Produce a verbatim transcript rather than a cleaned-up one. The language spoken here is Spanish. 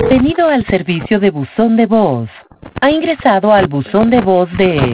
Bienvenido al servicio de buzón de voz. Ha ingresado al buzón de voz de